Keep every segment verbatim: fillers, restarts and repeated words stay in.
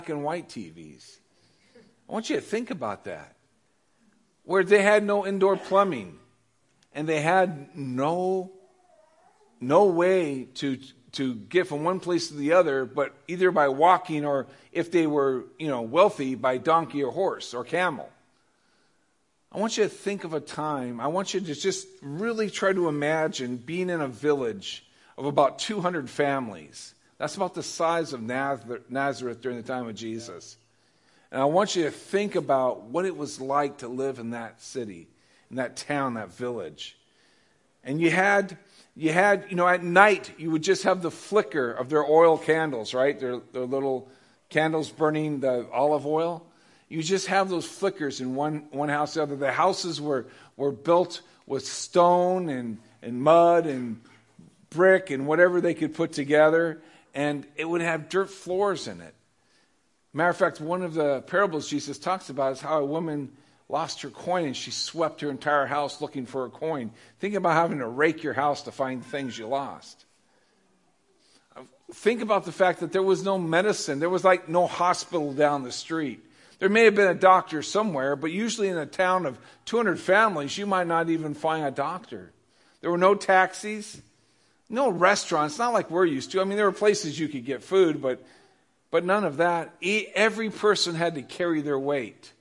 and white T Vs. I want you to think about that. Where they had no indoor plumbing and they had no no way to to get from one place to the other, but either by walking or if they were, you know, wealthy, by donkey or horse or camel. I want you to think of a time, I want you to just really try to imagine being in a village of about two hundred families. That's about the size of Nazareth during the time of Jesus. And I want you to think about what it was like to live in that city, in that town, that village. And you had, you had, you know, at night, you would just have the flicker of their oil candles, right? Their, their little candles burning the olive oil. You just have those flickers in one, one house or the other. The houses were, were built with stone and, and mud and brick and whatever they could put together. And it would have dirt floors in it. Matter of fact, one of the parables Jesus talks about is how a woman lost her coin and she swept her entire house looking for a coin. Think about having to rake your house to find things you lost. Think about the fact that there was no medicine. There was like no hospital down the street. There may have been a doctor somewhere, but usually in a town of two hundred families, you might not even find a doctor. There were no taxis, no restaurants, not like we're used to. I mean, there were places you could get food, but but none of that. Every person had to carry their weight.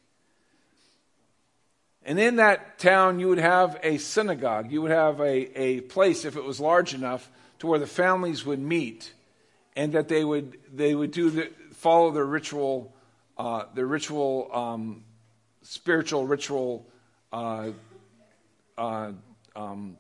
And in that town, you would have a synagogue. You would have a, a place, if it was large enough, to where the families would meet, and that they would they would do the, follow their ritual, uh, their ritual, um, spiritual ritual. Uh, uh, um,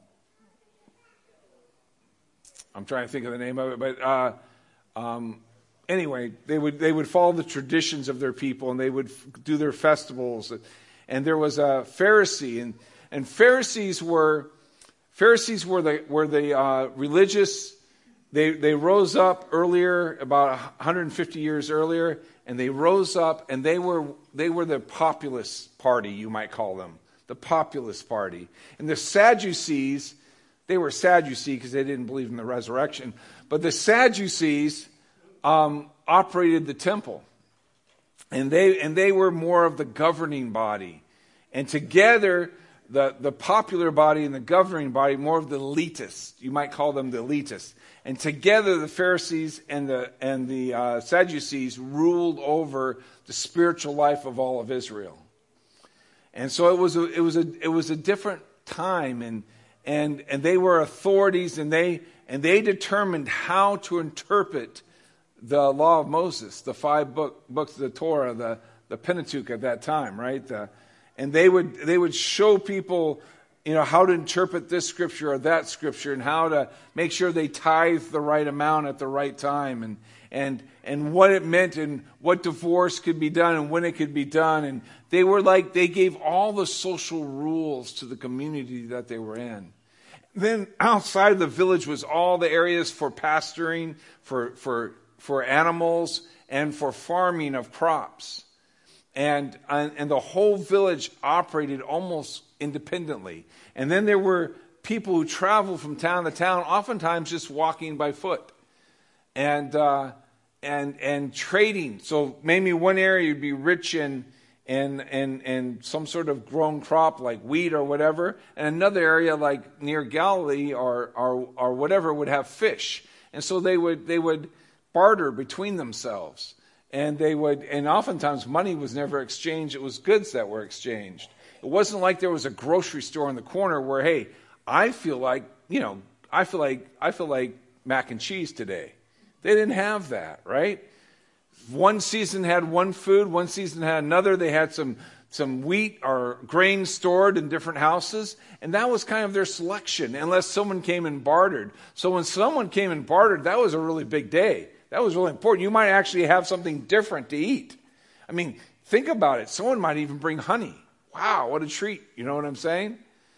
I'm trying to think of the name of it, but uh, um, anyway, they would they would follow the traditions of their people, and they would f- do their festivals. And there was a Pharisee, and, and Pharisees were Pharisees were the were the uh, religious. They they rose up earlier, about one hundred fifty years earlier, and they rose up, and they were they were the populist party, you might call them, the populist party. And the Sadducees, they were Sadducees because they didn't believe in the resurrection, but the Sadducees um, operated the temple. And they and they were more of the governing body. And together, the, the popular body and the governing body, more of the elitists. You might call them the elitists. And together, the Pharisees and the and the uh, Sadducees ruled over the spiritual life of all of Israel. And so it was a, it was a it was a different time, and and and they were authorities, and they and they determined how to interpret the law of Moses, the five book, books of the Torah, the, the Pentateuch at that time, right? The, and they would they would show people, you know, how to interpret this scripture or that scripture, and how to make sure they tithe the right amount at the right time, and and and what it meant, and what divorce could be done, and when it could be done. And they were like, they gave all the social rules to the community that they were in. Then outside of the village was all the areas for pasturing, for for for animals, and for farming of crops. And, and and the whole village operated almost independently. And then there were people who traveled from town to town, oftentimes just walking by foot. And uh, and and trading. So maybe one area you'd be rich in and and and some sort of grown crop like wheat or whatever, and another area like near Galilee or or or whatever would have fish. And so they would they would barter between themselves, and they would, and oftentimes money was never exchanged. It was goods that were exchanged. It wasn't like there was a grocery store in the corner where, hey, I feel like, you know, I feel like I feel like mac and cheese today. They didn't have that, right? One season had one food, one season had another. They had some some wheat or grain stored in different houses, and that was kind of their selection, unless someone came and bartered. So when someone came and bartered, that was a really big day. That was really important. You might actually have something different to eat. I mean, think about it. Someone might even bring honey. Wow, what a treat. You know what I'm saying?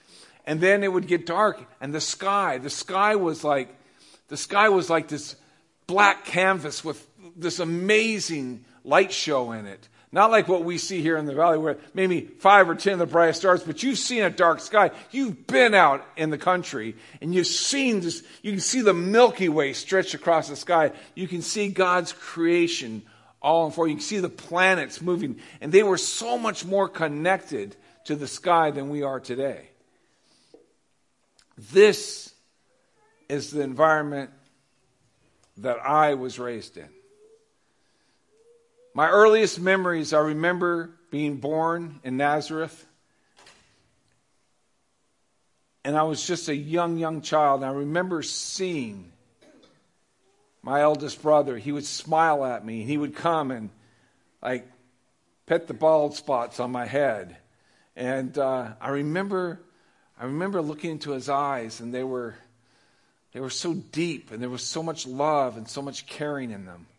And then it would get dark, and the sky, the sky was like, the sky was like this black canvas with this amazing light show in it. Not like what we see here in the valley where maybe five or ten of the brightest stars, but you've seen a dark sky. You've been out in the country and you've seen this. You can see the Milky Way stretched across the sky. You can see God's creation all in four. You can see the planets moving. And they were so much more connected to the sky than we are today. This is the environment that I was raised in. My earliest memories, I remember being born in Nazareth. And I was just a young, young child. And I remember seeing my eldest brother. He would smile at me. He would come and like pet the bald spots on my head. And uh, I remember, I remember looking into his eyes, and they were, they were so deep, and there was so much love and so much caring in them.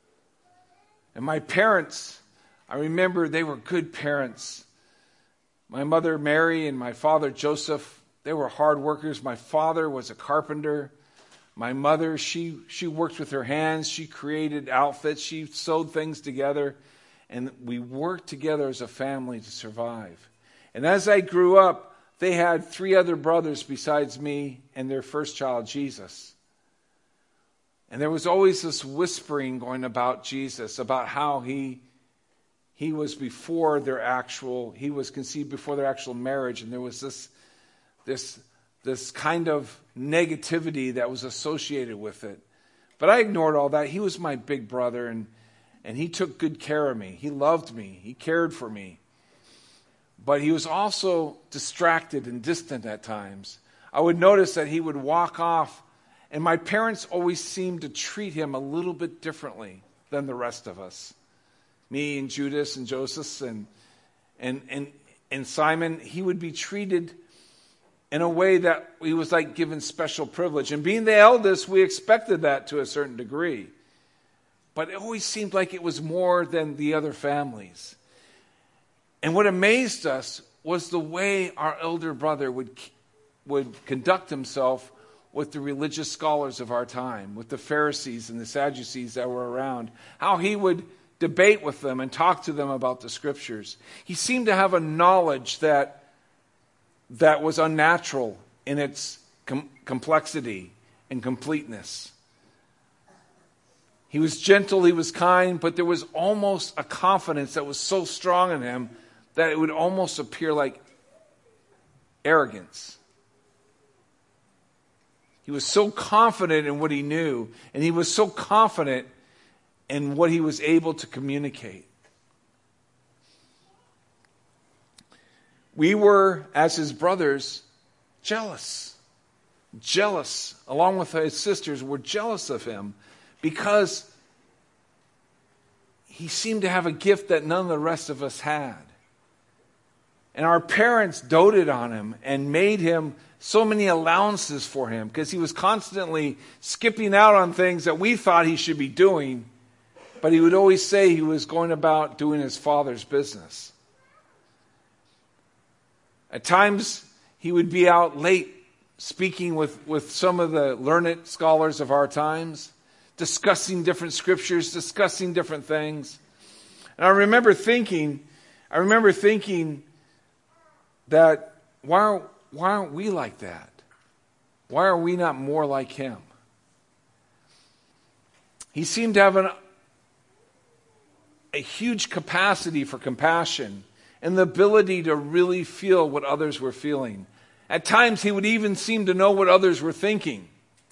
And my parents, I remember they were good parents. My mother Mary and my father Joseph, they were hard workers. My father was a carpenter. My mother, she she worked with her hands. She created outfits. She sewed things together. And we worked together as a family to survive. And as I grew up, they had three other brothers besides me and their first child, Jesus. And there was always this whispering going about Jesus, about how he he was before their actual, he was conceived before their actual marriage. And there was this this this kind of negativity that was associated with it. But I ignored all that. He was my big brother, and, and he took good care of me. He loved me. He cared for me. But he was also distracted and distant at times. I would notice that he would walk off, and my parents always seemed to treat him a little bit differently than the rest of us. Me and Judas and Joseph and and and, and Simon, he would be treated in a way that he was like given special privilege. And being the eldest, we expected that to a certain degree. But it always seemed like it was more than the other families. And what amazed us was the way our elder brother would, would conduct himself with the religious scholars of our time, with the Pharisees and the Sadducees that were around. How he would debate with them and talk to them about the scriptures. He seemed to have a knowledge that that was unnatural in its com- complexity and completeness. He was gentle, he was kind, but there was almost a confidence that was so strong in him that it would almost appear like arrogance. He was so confident in what he knew, and he was so confident in what he was able to communicate. We were, as his brothers, jealous. Jealous, along with his sisters, were jealous of him because he seemed to have a gift that none of the rest of us had. And our parents doted on him and made him so many allowances for him because he was constantly skipping out on things that we thought he should be doing, but he would always say he was going about doing his father's business. At times, he would be out late speaking with, with some of the learned scholars of our times, discussing different scriptures, discussing different things. And I remember thinking, I remember thinking that why, are, why aren't we like that? Why are we not more like him? He seemed to have an, a huge capacity for compassion and the ability to really feel what others were feeling. At times, he would even seem to know what others were thinking.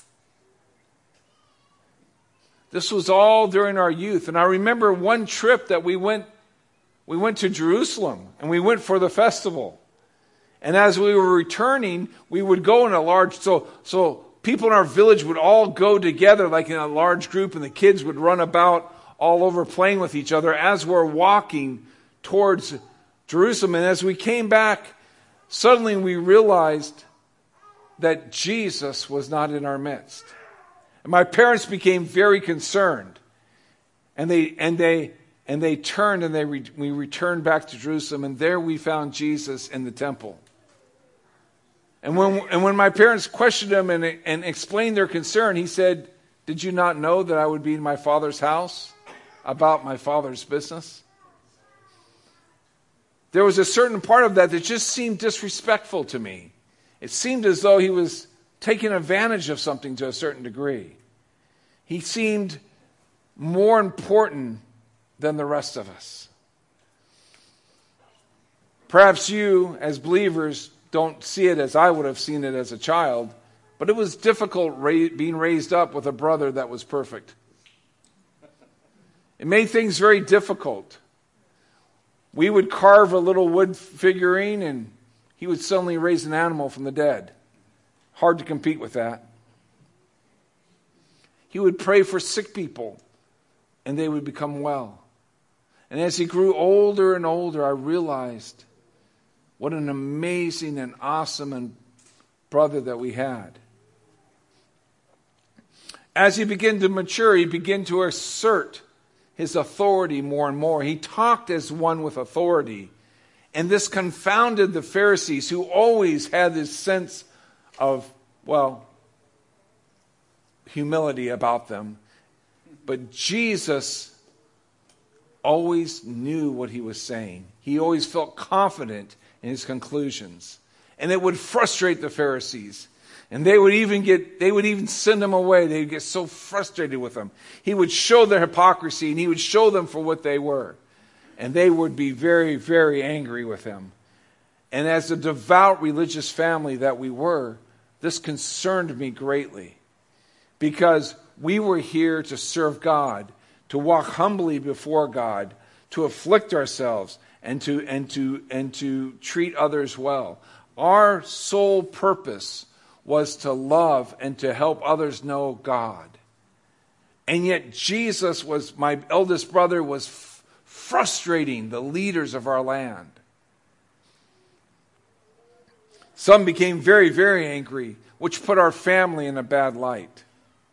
This was all during our youth. And I remember one trip that we went, we went to Jerusalem, and we went for the festival. And as we were returning, we would go in a large, so, so people in our village would all go together like in a large group, and the kids would run about all over playing with each other as we're walking towards Jerusalem. And as we came back, suddenly we realized that Jesus was not in our midst. And my parents became very concerned. And they and they and they turned and they re, we returned back to Jerusalem, and there we found Jesus in the temple. And when and when my parents questioned him and, and explained their concern, he said, "Did you not know that I would be in my Father's house about my Father's business?" There was a certain part of that that just seemed disrespectful to me. It seemed as though he was taking advantage of something to a certain degree. He seemed more important than the rest of us. Perhaps you, as believers, don't see it as I would have seen it as a child, but it was difficult ra- being raised up with a brother that was perfect. It made things very difficult. We would carve a little wood figurine and he would suddenly raise an animal from the dead. Hard to compete with that. He would pray for sick people and they would become well. And as he grew older and older, I realized what an amazing and awesome and brother that we had. As he began to mature, he began to assert his authority more and more. He talked as one with authority. And this confounded the Pharisees, who always had this sense of, well, humility about them. But Jesus always knew what he was saying. He always felt confident in his conclusions. And it would frustrate the Pharisees. And they would even get, they would even send him away. They would get so frustrated with him. He would show their hypocrisy and he would show them for what they were. And they would be very, very angry with him. And as a devout religious family that we were, this concerned me greatly. Because we were here to serve God, to walk humbly before God, to afflict ourselves, and to, and to, and to treat others well. Our sole purpose was to love and to help others know God. And yet Jesus was, my eldest brother, was f- frustrating the leaders of our land. Some became very, very angry, which put our family in a bad light.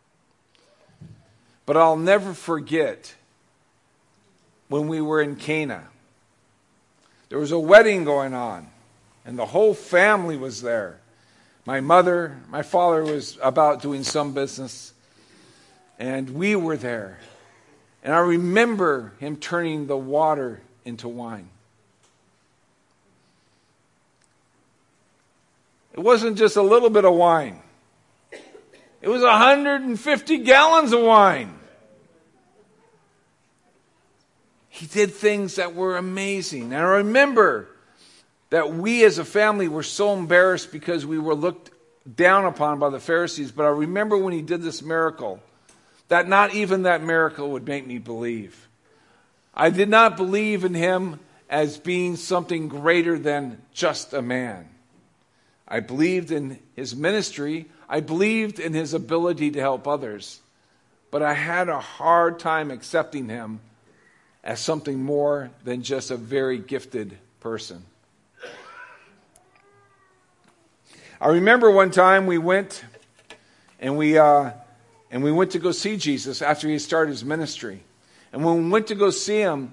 But I'll never forget when we were in Cana. There was a wedding going on, and the whole family was there. My mother, my father was about doing some business, and we were there. And I remember him turning the water into wine. It wasn't just a little bit of wine. It was one hundred fifty gallons of wine. He did things that were amazing. And I remember that we as a family were so embarrassed because we were looked down upon by the Pharisees. But I remember when he did this miracle, that not even that miracle would make me believe. I did not believe in him as being something greater than just a man. I believed in his ministry. I believed in his ability to help others. But I had a hard time accepting him as something more than just a very gifted person. I remember one time we went and we uh, and we went to go see Jesus after he started his ministry. And when we went to go see him,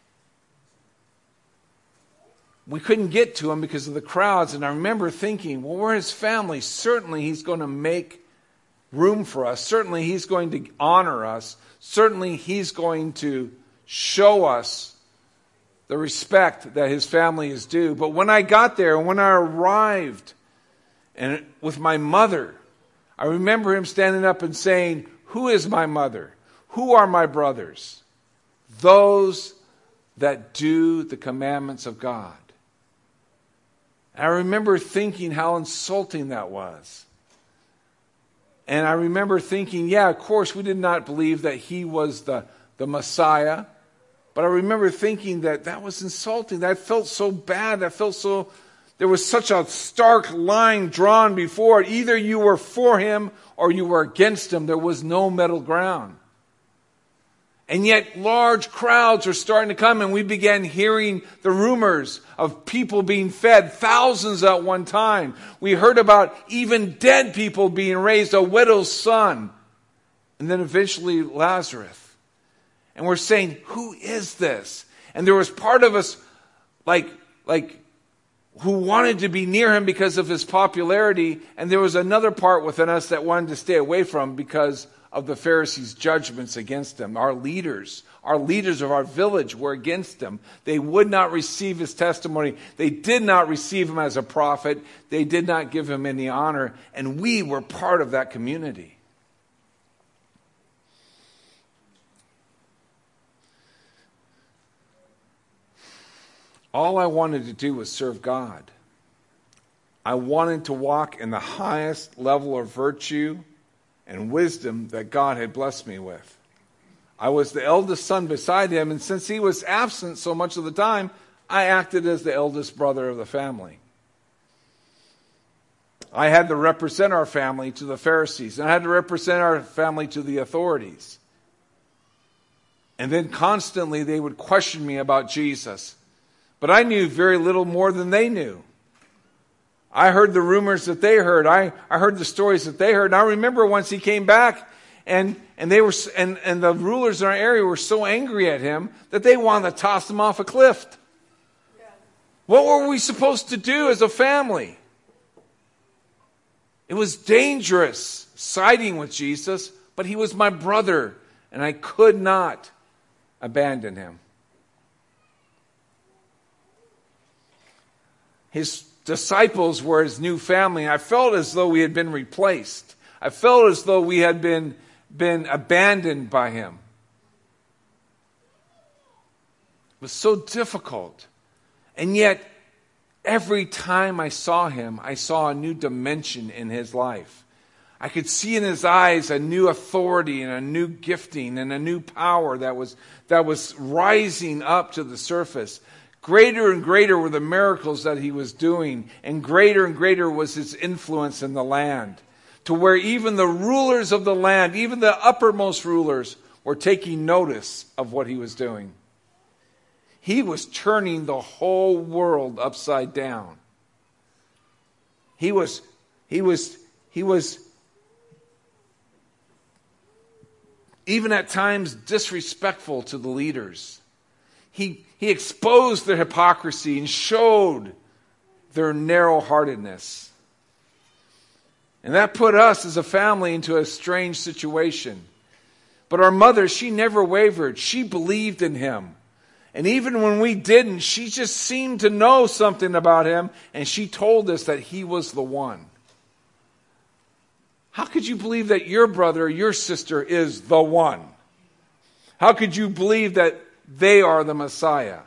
we couldn't get to him because of the crowds. And I remember thinking, well, we're his family. Certainly he's going to make room for us. Certainly he's going to honor us. Certainly he's going to show us the respect that his family is due. But when I got there, when I arrived, and with my mother, I remember him standing up and saying, "Who is my mother? Who are my brothers? Those that do the commandments of God." And I remember thinking how insulting that was. And I remember thinking, yeah, of course, we did not believe that he was the, the Messiah. But I remember thinking that that was insulting. That felt so bad. That felt so... There was such a stark line drawn before it. Either you were for him or you were against him. There was no middle ground. And yet large crowds were starting to come, and we began hearing the rumors of people being fed, thousands at one time. We heard about even dead people being raised, a widow's son, and then eventually Lazarus. And we're saying, who is this? And there was part of us like, like, who wanted to be near him because of his popularity, and there was another part within us that wanted to stay away from because of the Pharisees' judgments against him. Our leaders, our leaders of our village were against him. They would not receive his testimony. They did not receive him as a prophet. They did not give him any honor, and we were part of that community. All I wanted to do was serve God. I wanted to walk in the highest level of virtue and wisdom that God had blessed me with. I was the eldest son beside him, and since he was absent so much of the time, I acted as the eldest brother of the family. I had to represent our family to the Pharisees, and I had to represent our family to the authorities. And then constantly they would question me about Jesus. But I knew very little more than they knew. I heard the rumors that they heard. I, I heard the stories that they heard. And I remember once he came back, and, and they were and, and the rulers in our area were so angry at him that they wanted to toss him off a cliff. Yeah. What were we supposed to do as a family? It was dangerous siding with Jesus, but he was my brother, and I could not abandon him. His disciples were his new family. I felt as though we had been replaced. I felt as though we had been, been abandoned by him. It was so difficult. And yet, every time I saw him, I saw a new dimension in his life. I could see in his eyes a new authority and a new gifting and a new power that was, that was rising up to the surface. Greater and greater were the miracles that he was doing, and greater and greater was his influence in the land, to where even the rulers of the land, even the uppermost rulers, were taking notice of what he was doing. He was turning the whole world upside down. He was, he was, he was even at times disrespectful to the leaders. He, he exposed their hypocrisy and showed their narrow-heartedness. And that put us as a family into a strange situation. But our mother, she never wavered. She believed in him. And even when we didn't, she just seemed to know something about him, and she told us that he was the one. How could you believe that your brother or your sister is the one? How could you believe that they are the Messiah?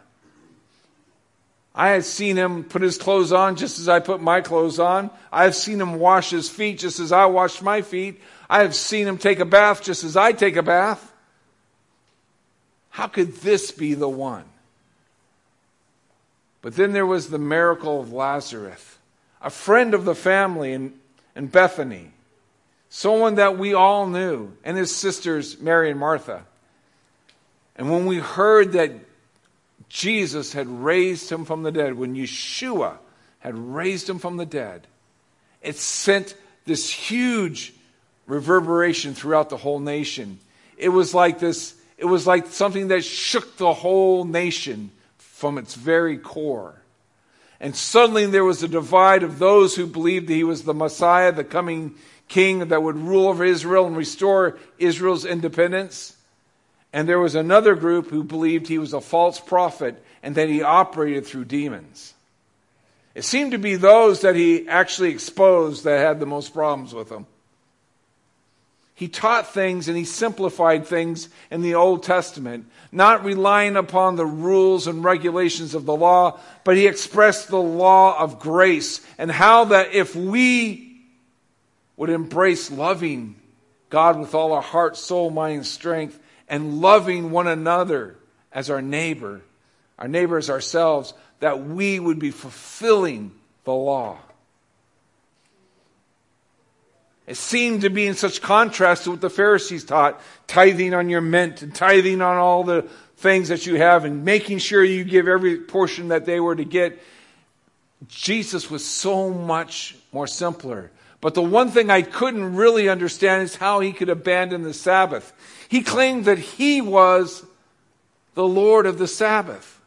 I had seen him put his clothes on just as I put my clothes on. I have seen him wash his feet just as I washed my feet. I have seen him take a bath just as I take a bath. How could this be the one? But then there was the miracle of Lazarus, a friend of the family in, in Bethany, someone that we all knew, and his sisters Mary and Martha. And when we heard that Jesus had raised him from the dead, when Yeshua had raised him from the dead, it sent this huge reverberation throughout the whole nation. It was like this, it was like something that shook the whole nation from its very core. And suddenly there was a divide of those who believed that he was the Messiah, the coming king that would rule over Israel and restore Israel's independence. And there was another group who believed he was a false prophet and that he operated through demons. It seemed to be those that he actually exposed that had the most problems with him. He taught things and he simplified things in the Old Testament, not relying upon the rules and regulations of the law, but he expressed the law of grace and how that if we would embrace loving God with all our heart, soul, mind, and strength, and loving one another as our neighbor, our neighbor as ourselves, that we would be fulfilling the law. It seemed to be in such contrast to what the Pharisees taught, tithing on your mint and tithing on all the things that you have and making sure you give every portion that they were to get. Jesus was so much more simpler. But the one thing I couldn't really understand is how he could abandon the Sabbath. He claimed that he was the Lord of the Sabbath.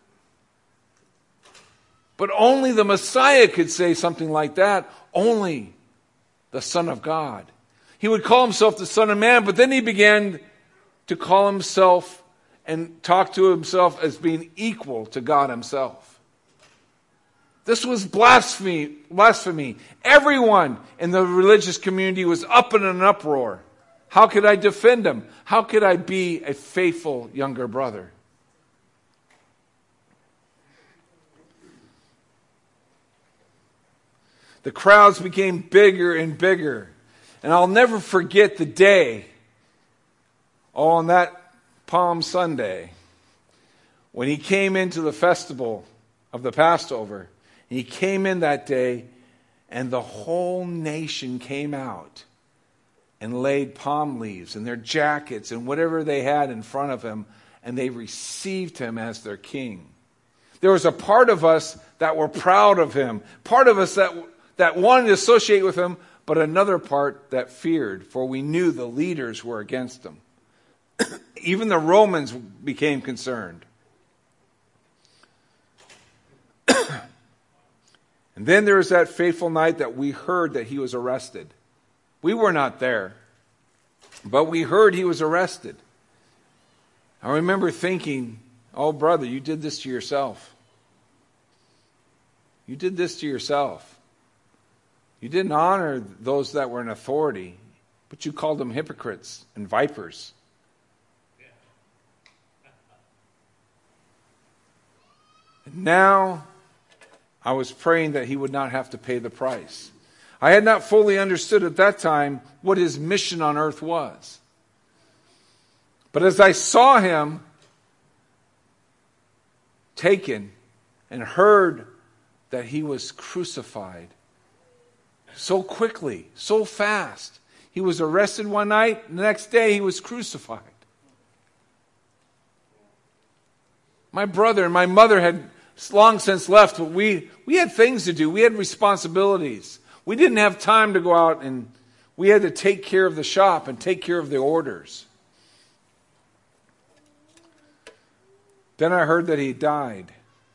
But only the Messiah could say something like that. Only the Son of God. He would call himself the Son of Man, but then he began to call himself and talk to himself as being equal to God himself. This was blasphemy. Blasphemy. Everyone in the religious community was up in an uproar. How could I defend him? How could I be a faithful younger brother? The crowds became bigger and bigger. And I'll never forget the day, oh, on that Palm Sunday, when he came into the festival of the Passover. He came in that day, and the whole nation came out and laid palm leaves and their jackets and whatever they had in front of him, and they received him as their king. There was a part of us that were proud of him, part of us that, that wanted to associate with him, but another part that feared, for we knew the leaders were against him. Even the Romans became concerned. And then there was that fateful night that we heard that he was arrested. We were not there, but we heard he was arrested. I remember thinking, oh, brother, you did this to yourself. You did this to yourself. You didn't honor those that were in authority, but you called them hypocrites and vipers. And now I was praying that he would not have to pay the price. I had not fully understood at that time what his mission on earth was. But as I saw him taken and heard that he was crucified so quickly, so fast. He was arrested one night, and the next day he was crucified. My brother and my mother had long since left, but we, we had things to do. We had responsibilities. We didn't have time to go out, and we had to take care of the shop and take care of the orders. Then I heard that he died.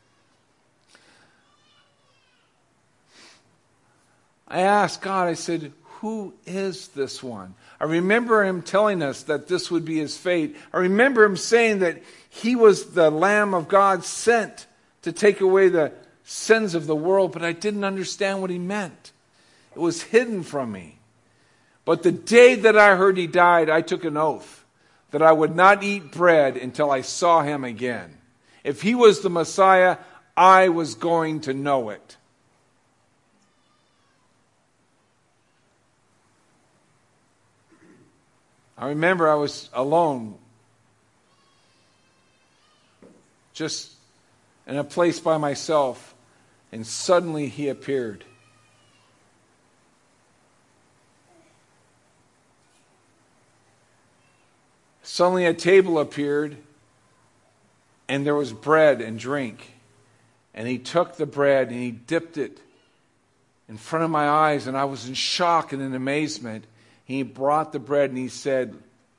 I asked God, I said, who is this one? I remember him telling us that this would be his fate. I remember him saying that he was the Lamb of God sent to take away the sins of the world, but I didn't understand what he meant. It was hidden from me. But the day that I heard he died, I took an oath that I would not eat bread until I saw him again. If he was the Messiah, I was going to know it. I remember I was alone, just in a place by myself, and suddenly he appeared. Suddenly a table appeared, and there was bread and drink. And he took the bread and he dipped it in front of my eyes, and I was in shock and in amazement. He brought the bread and he said,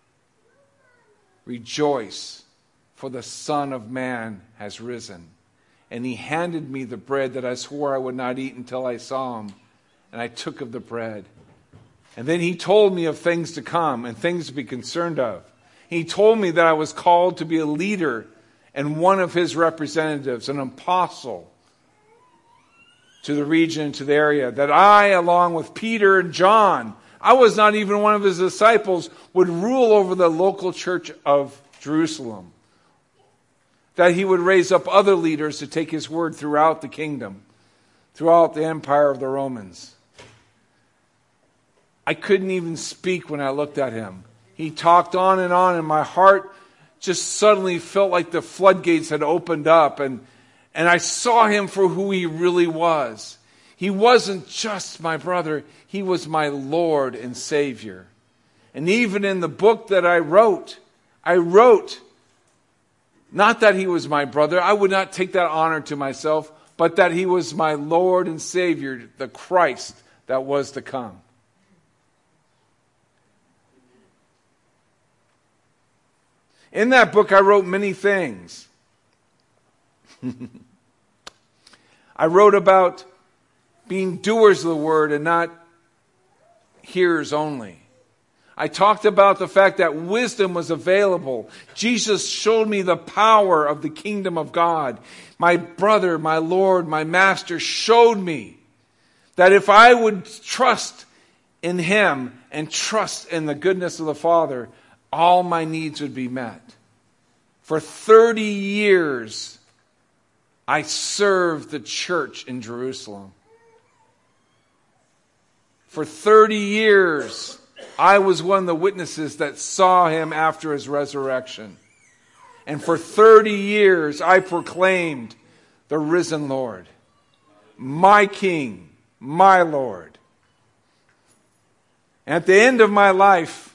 "Rejoice, for the Son of Man has risen." And he handed me the bread that I swore I would not eat until I saw him. And I took of the bread. And then he told me of things to come and things to be concerned of. He told me that I was called to be a leader and one of his representatives, an apostle to the region, to the area. That I, along with Peter and John, I was not even one of his disciples, would rule over the local church of Jerusalem. That he would raise up other leaders to take his word throughout the kingdom, throughout the empire of the Romans. I couldn't even speak when I looked at him. He talked on and on, and my heart just suddenly felt like the floodgates had opened up, and, and I saw him for who he really was. He wasn't just my brother, he was my Lord and Savior. And even in the book that I wrote, I wrote, not that he was my brother, I would not take that honor to myself, but that he was my Lord and Savior, the Christ that was to come. In that book, I wrote many things. I wrote about being doers of the word and not hearers only. I talked about the fact that wisdom was available. Jesus showed me the power of the kingdom of God. My brother, my Lord, my master showed me that if I would trust in him and trust in the goodness of the Father, all my needs would be met. For thirty years, I served the church in Jerusalem. For thirty years, I was one of the witnesses that saw him after his resurrection. And for thirty years, I proclaimed the risen Lord, my King, my Lord. And at the end of my life,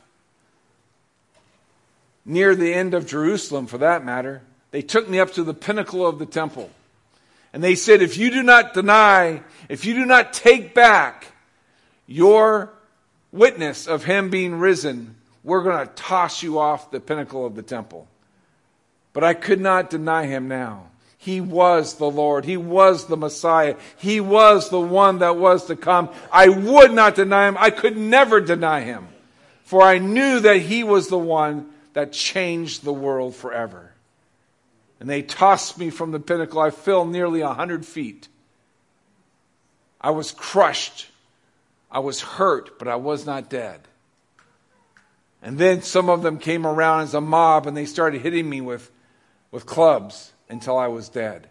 near the end of Jerusalem for that matter, they took me up to the pinnacle of the temple. And they said, if you do not deny, if you do not take back your witness of him being risen, we're going to toss you off the pinnacle of the temple. But I could not deny him now. He was the Lord. He was the Messiah. He was the one that was to come. I would not deny him. I could never deny him. For I knew that he was the one that changed the world forever. And they tossed me from the pinnacle. I fell nearly a hundred feet. I was crushed. I was hurt, but I was not dead. And then some of them came around as a mob and they started hitting me with, with clubs until I was dead.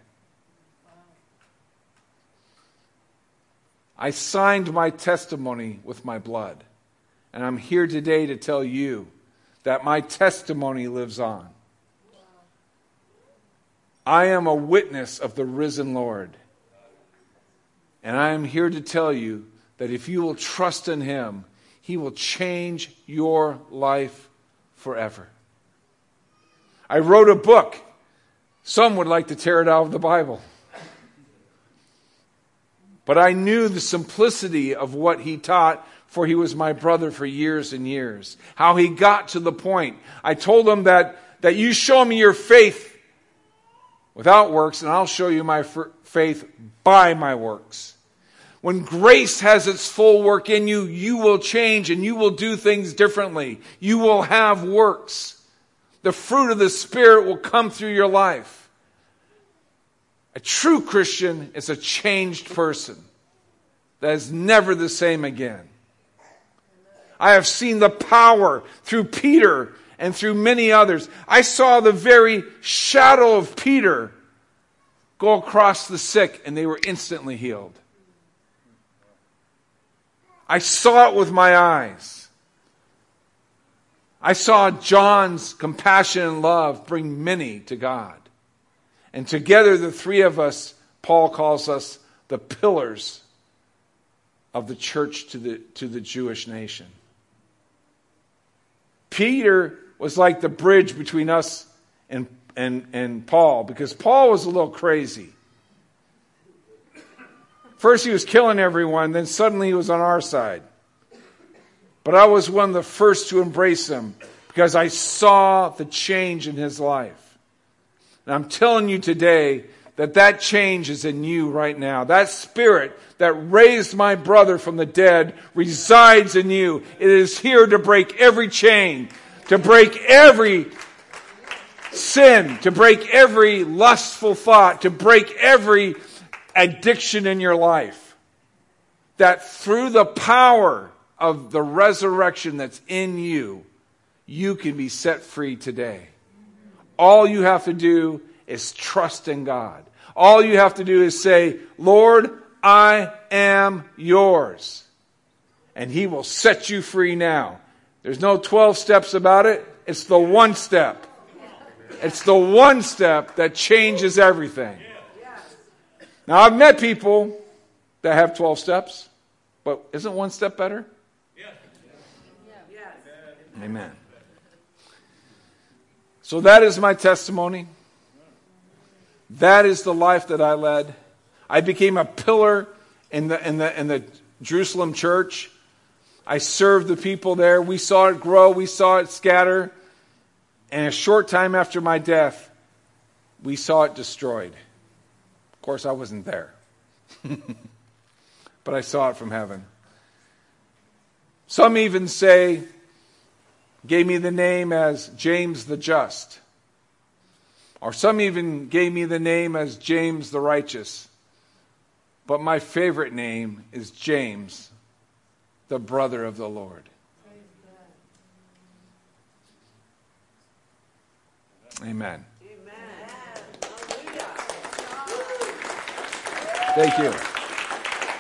I signed my testimony with my blood. And I'm here today to tell you that my testimony lives on. I am a witness of the risen Lord. And I am here to tell you that if you will trust in him, he will change your life forever. I wrote a book. Some would like to tear it out of the Bible. But I knew the simplicity of what he taught, for he was my brother for years and years. How he got to the point. I told him that, that you show me your faith without works, and I'll show you my f- faith by my works. When grace has its full work in you, you will change and you will do things differently. You will have works. The fruit of the Spirit will come through your life. A true Christian is a changed person that is never the same again. I have seen the power through Peter and through many others. I saw the very shadow of Peter go across the sick and they were instantly healed. I saw it with my eyes. I saw John's compassion and love bring many to God. And together the three of us, Paul calls us the pillars of the church to the, to the Jewish nation. Peter was like the bridge between us and, and, and Paul, because Paul was a little crazy. First he was killing everyone, then suddenly he was on our side. But I was one of the first to embrace him because I saw the change in his life. And I'm telling you today that that change is in you right now. That spirit that raised my brother from the dead resides in you. It is here to break every chain, to break every sin, to break every lustful thought, to break every addiction in your life. That through the power of the resurrection that's in you, you can be set free today. All you have to do is trust in God. All you have to do is say, Lord, I am yours. And he will set you free now. There's no twelve steps about it. It's the one step. It's the one step that changes everything. Now, I've met people that have twelve steps, but isn't one step better? Amen. So that is my testimony. That is the life that I led. I became a pillar in the in the in the Jerusalem church. I served the people there. We saw it grow. We saw it scatter. And a short time after my death, we saw it destroyed. Of course, I wasn't there. But I saw it from heaven. Some even say, gave me the name as James the Just. Or some even gave me the name as James the Righteous. But my favorite name is James, the brother of the Lord. Amen. Amen. Thank you.